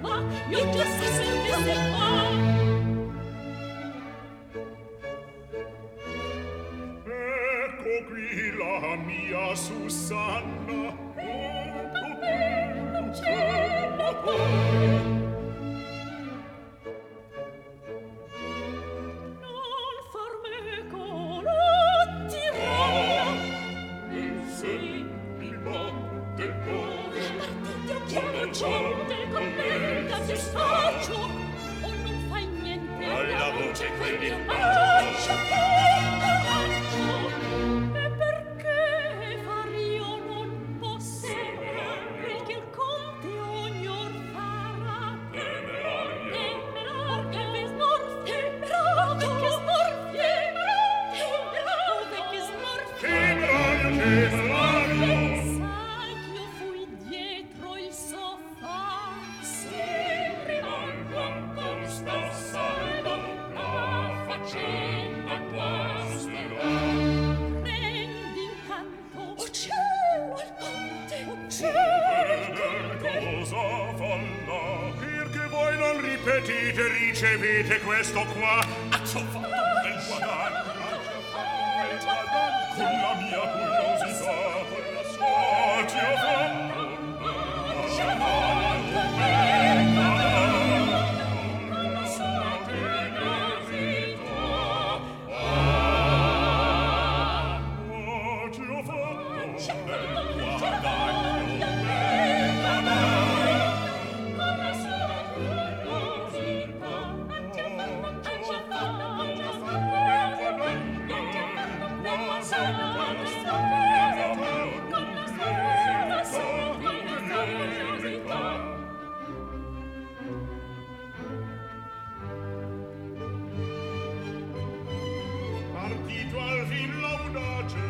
va, io già sempre se qua. Ecco qui la mia Susanna. Ecco qui non c'è la Non farmi colottirare. se mi batte il cuore. Partite chiaro gente con me da disfaccio. O non fai niente Alla voce quelli Lascia che coraggio. E perché far io non posso quel che il conte ognor farà? Temerar che ve smorfie, ove che smorfie, ove che smorfie. Sai ch'io fui dietro il sofà, se rimango ancor sta saldo, la faccenda guasterò. Prendi intanto, oh cielo, il conte, oh cielo, il conte. Cosa falla? Perché voi non ripetite, ricevete questo qua? Ci ho fatto del guadagno. Con la mia curiosità, ci ho fatto. Partito al fin l'audace,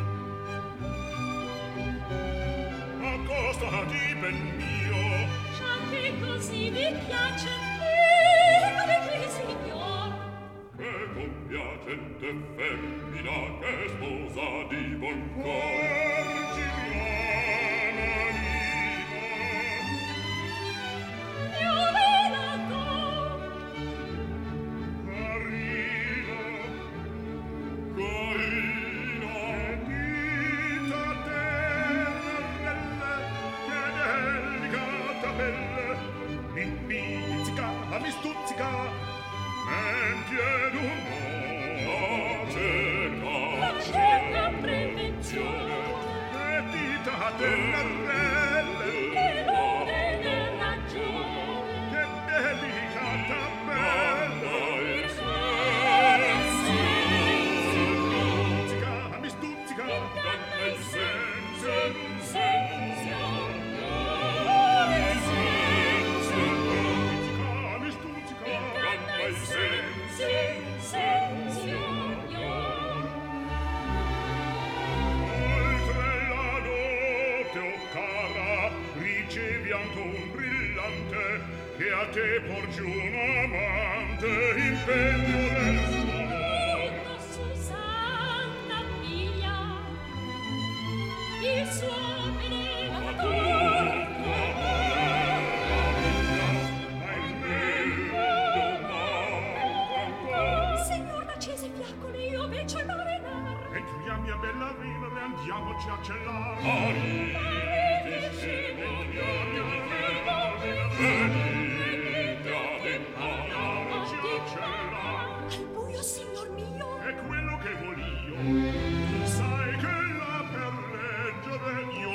accostati ben mio. Già che così vi piace, dove qui, signor? Che compiacente femmina, che sposa di buon Corgigliana Io ve la do. carina, carina, dita terrelle, che delicata pelle, mi pizzica, mi stuzzica, mentie d'umore, La cerca prevenzione, che dita terrelle, che non deve ragione. che delicata bella, mi stuzzica, danna il senso, mi stuzzica, danna il senso. Oltre la dote, o cara, ricevi anche un brillante, che a te porgi un amante, impegno del suo amor. Susanna mia, il suo benefatore. Ma il mio manca ancora. Signor d'accese fiaccole, io vecio il marenar. Entriamo, mia bella vivere, andiamoci a celare. Andiamoci a celare. Al buio, signor mio. È quello che volio. Tu sai che la per leggere io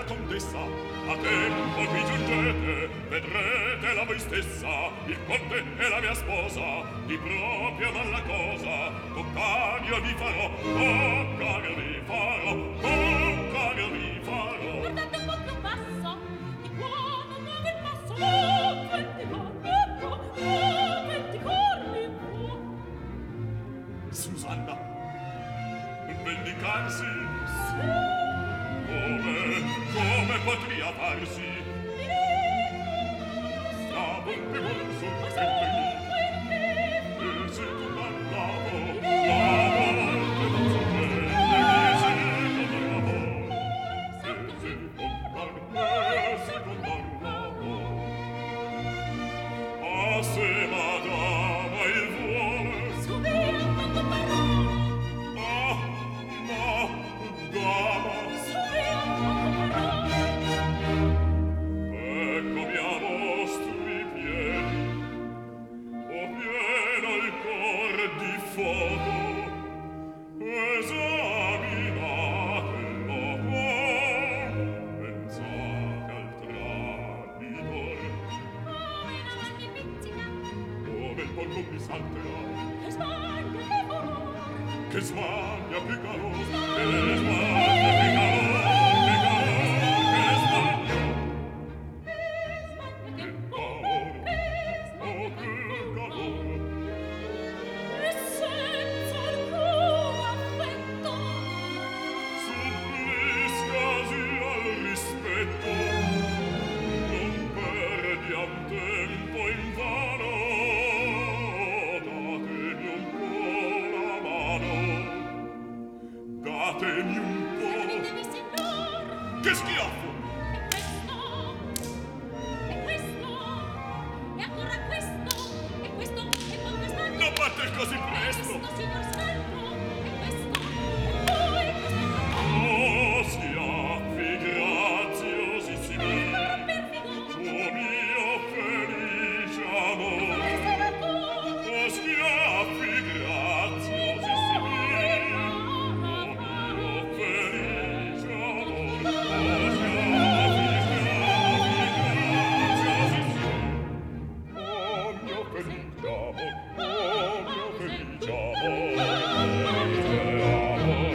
la contessa, a tempo vi giungete, vedrete la voi stessa, il conte è la mia sposa, di propria mal la cosa, compagno vi farò, compagno vi farò, compagno vi farò. Guardate un po' più basso, di buono muove il passo, oh, quanti corri, Susanna, vendicarsi, come potria farsi? La volpe vuol sorprendermi, e se tu parlavo, la volpe vuol sorprendermi, se tu parlavo. Ah, se madama il vuole, su via, tanto parrò, dama, su via, tanto parrò. eccomi a vostri piedi, ho pieno il cor di foto, esaminatelo, pensate al traditor, Come non mi pizzica, come il polpo mi salterà, che sbaglia, che color, che smania, che calor, che smania, che calor, che smania, che calor, oh, che calor. e senza alcun affetto, Suppliscasi al rispetto, non perdiam tempo invano, datemi un po' la mano, datemi un po'. fermitevi, signor, Che schiaffo! e questo, e ancora questo, e questo, e poi quest'altro, Non batter così presto! questo, signor Scaltro, e questo, e poi quest'altro, Oh, schiaffi graziosissimi, perfido, oh mio felice amor. essere tu, Oh, schiaffi graziosissimi, oh mio felice amor. Oh, schiaffi graziosissimi, oh mio felice amor, oh mio felice amor, felice amor.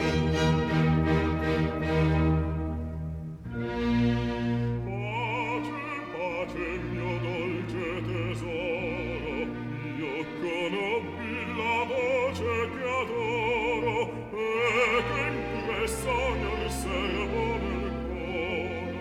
Pace, pace, mio dolce tesoro, io conobbi la voce che adoro e che impressa mi osservo nel coro.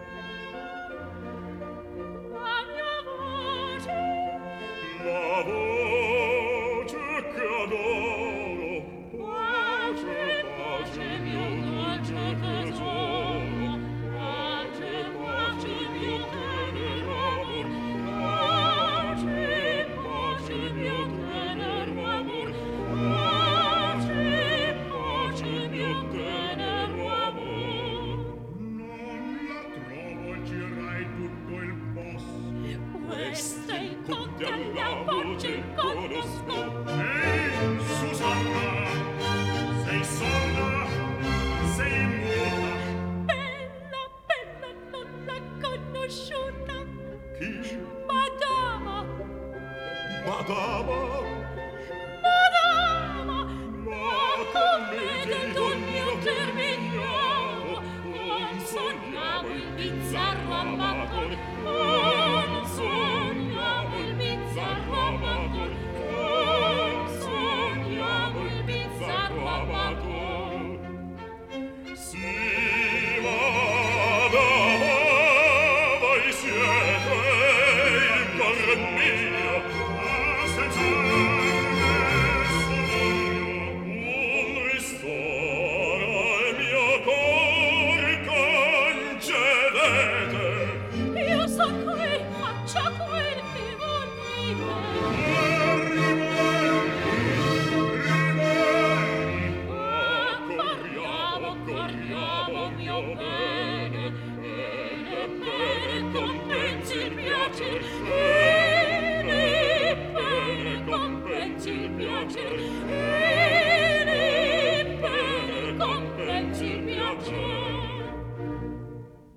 la mia voce, La voce che adoro, pace, pace, mio dolce tesoro, pace, pace, mio tenero amor, pace, pace, mio tenero amor, pace, pace, mio tenero amor. Non la trovo, girai tutto il posto. questo è il conte alla voce conosco. Ehi, Susanna, sei sorda, sei muta. Bella, bella, non l'ha conosciuta, Chi? madama, Madama, madama, la commedia di Don mio Terminiano, non sognavo il bizzarro amatore, non sognavo il bizzarro amatore, non sognavo il bizzarro amatore. Sì, madama, voi siete il cor mio, senza nesso un ristoro al mio cor concedete.